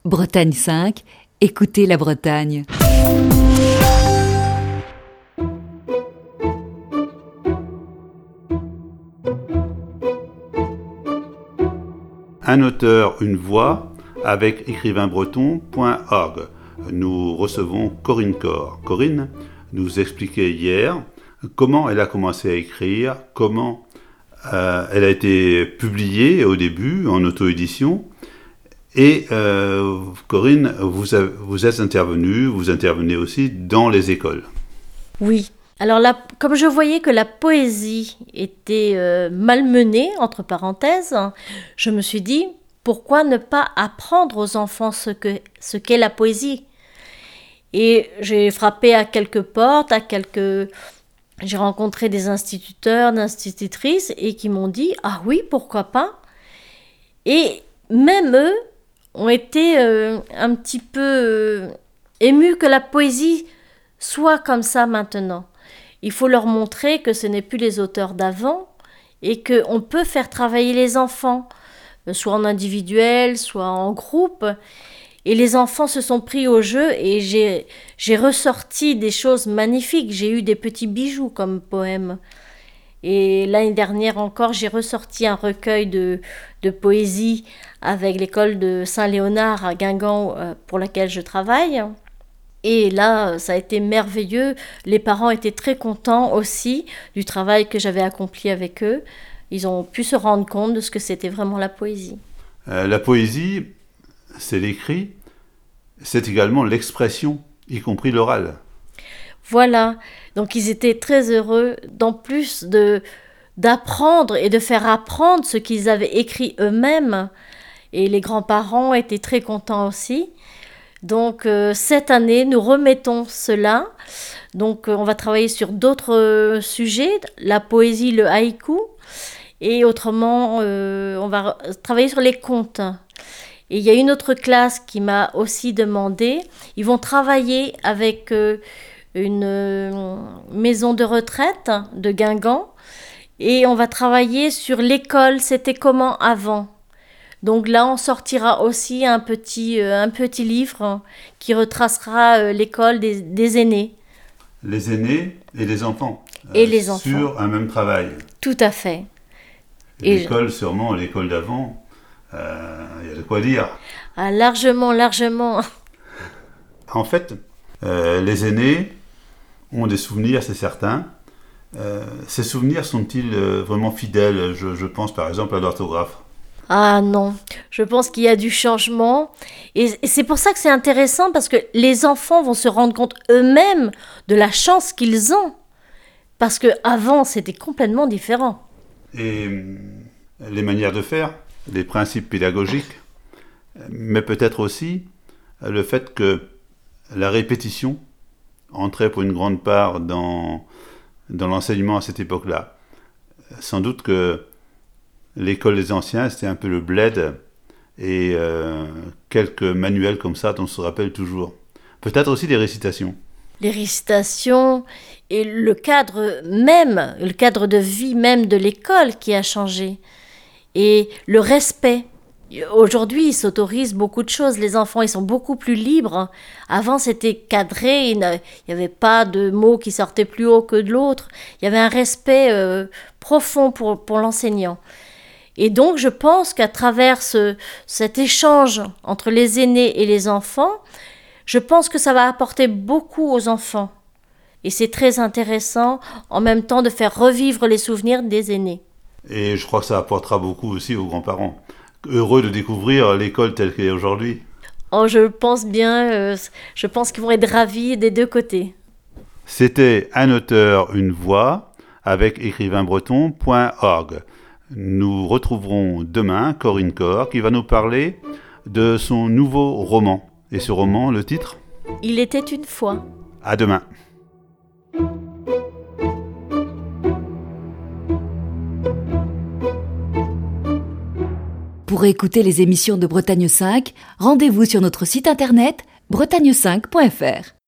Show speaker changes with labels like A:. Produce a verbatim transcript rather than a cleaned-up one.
A: Bretagne cinq, écoutez la Bretagne.
B: Un auteur, une voix, avec écrivain breton point org. Nous recevons Corinne Cor. Corinne nous expliquait hier comment elle a commencé à écrire, comment euh, elle a été publiée au début en auto-édition. Et euh, Corinne, vous, avez, vous êtes intervenue, vous intervenez aussi dans les écoles.
C: Oui. Alors là, comme je voyais que la poésie était euh, malmenée, entre parenthèses, je me suis dit, pourquoi ne pas apprendre aux enfants ce, que, ce qu'est la poésie ? Et j'ai frappé à quelques portes, à quelques... J'ai rencontré des instituteurs, des institutrices, et qui m'ont dit, ah oui, pourquoi pas ? Et même eux ont été euh, un petit peu euh, émus que la poésie soit comme ça maintenant. Il faut leur montrer que ce n'est plus les auteurs d'avant et qu'on peut faire travailler les enfants, soit en individuel, soit en groupe. Et les enfants se sont pris au jeu et j'ai, j'ai ressorti des choses magnifiques. J'ai eu des petits bijoux comme poèmes. Et l'année dernière encore, j'ai ressorti un recueil de, de poésie avec l'école de Saint-Léonard à Guingamp pour laquelle je travaille. Et là, ça a été merveilleux. Les parents étaient très contents aussi du travail que j'avais accompli avec eux. Ils ont pu se rendre compte de ce que c'était vraiment la poésie.
B: Euh, la poésie, c'est l'écrit, c'est également l'expression, y compris l'oral.
C: Voilà. Donc ils étaient très heureux, d'en plus de, d'apprendre et de faire apprendre ce qu'ils avaient écrit eux-mêmes. Et les grands-parents étaient très contents aussi. Donc euh, cette année, nous remettons cela. Donc euh, on va travailler sur d'autres euh, sujets, la poésie, le haïku. Et autrement, euh, on va travailler sur les contes. Et il y a une autre classe qui m'a aussi demandé, ils vont travailler avec euh, une euh, maison de retraite de Guingamp. Et on va travailler sur l'école, c'était comment avant. Donc là, on sortira aussi un petit, euh, un petit livre qui retracera euh, l'école des, des aînés.
B: Les aînés et les enfants.
C: Et
B: euh,
C: les enfants.
B: Sur un même travail.
C: Tout à fait.
B: Et
C: Et
B: l'école, je... sûrement, l'école d'avant, il euh, y a de quoi dire.
C: Ah, largement, largement.
B: En fait, euh, les aînés ont des souvenirs, c'est certain. Euh, ces souvenirs sont-ils euh, vraiment fidèles ? je, je pense par exemple à l'orthographe.
C: Ah non, je pense qu'il y a du changement. Et, et c'est pour ça que c'est intéressant, parce que les enfants vont se rendre compte eux-mêmes de la chance qu'ils ont. Parce qu'avant, c'était complètement différent.
B: Et les manières de faire, les principes pédagogiques, mais peut-être aussi le fait que la répétition entrait pour une grande part dans, dans l'enseignement à cette époque-là. Sans doute que l'école des anciens, c'était un peu le bled et euh, quelques manuels comme ça dont on se rappelle toujours. Peut-être aussi des récitations.
C: Les récitations et le cadre même, le cadre de vie même de l'école qui a changé. Et le respect. Aujourd'hui, ils s'autorisent beaucoup de choses. Les enfants, ils sont beaucoup plus libres. Avant, c'était cadré. Il n'y avait pas de mots qui sortaient plus haut que de l'autre. Il y avait un respect euh, profond pour, pour l'enseignant. Et donc, je pense qu'à travers ce, cet échange entre les aînés et les enfants, je pense que ça va apporter beaucoup aux enfants. Et c'est très intéressant, en même temps, de faire revivre les souvenirs des aînés.
B: Et je crois que ça apportera beaucoup aussi aux grands-parents. Heureux de découvrir l'école telle qu'elle est aujourd'hui.
C: Oh, je pense bien, euh, je pense qu'ils vont être ravis des deux côtés.
B: C'était Un auteur, une voix, avec écrivain breton point org. Nous retrouverons demain Corinne Cor qui va nous parler de son nouveau roman. Et ce roman, le titre ?
C: Il était une fois.
B: À demain.
A: Pour écouter les émissions de Bretagne cinq, rendez-vous sur notre site internet bretagne cinq point f r.